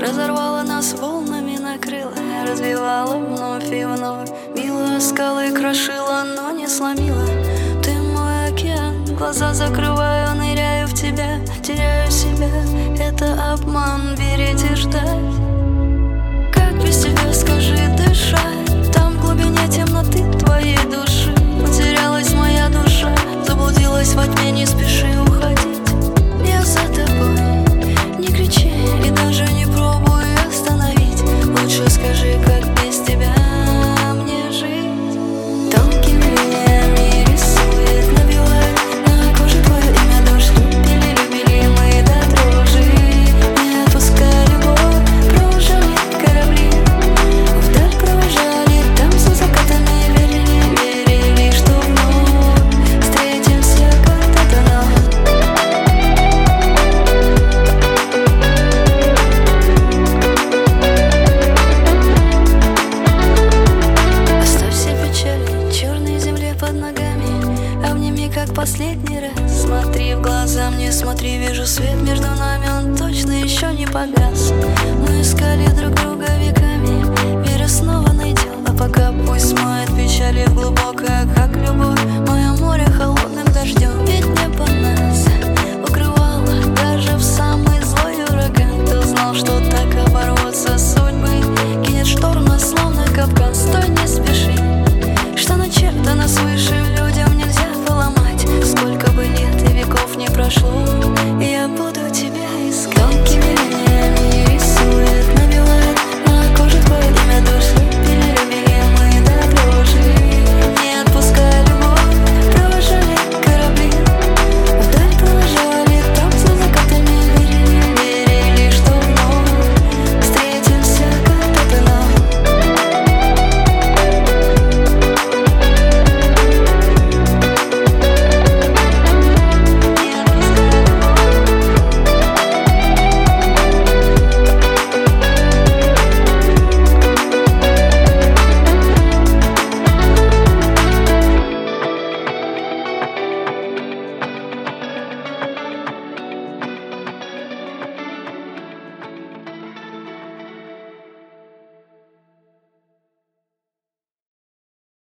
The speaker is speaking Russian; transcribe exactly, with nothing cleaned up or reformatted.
разорвала нас, волнами накрыла, развивала вновь и вновь. Била скалы, крошила, но не сломила. Ты мой океан, глаза закрываю, ныряю в тебя, теряю себя. Это обман, верить и ждать. Как без тебя, скажи, дышать? Там в глубине темноты твоей души потерялась моя душа, заблудилась во тьме, не спеши уходить. Я за тобой, не кричи и даже не пробуй остановить. Лучше скажи, как без тебя мне жить. Тонкими линиями рисует, набивает на коже твое имя дождь. Любили, любили мы до дрожи, не отпускай любовь, кружили корабли, вдаль провожали, там за закатами верили, верили, что вновь встретимся когда-то нам. Оставь все печали, черной земле под ногами, обними как последний раз. Смотри в глаза мне, смотри, вижу свет между нами, он точно еще не погас. Мы искали друг друга веками, верю, снова найдем. А пока пусть смоет печали в глубокое, как любовь.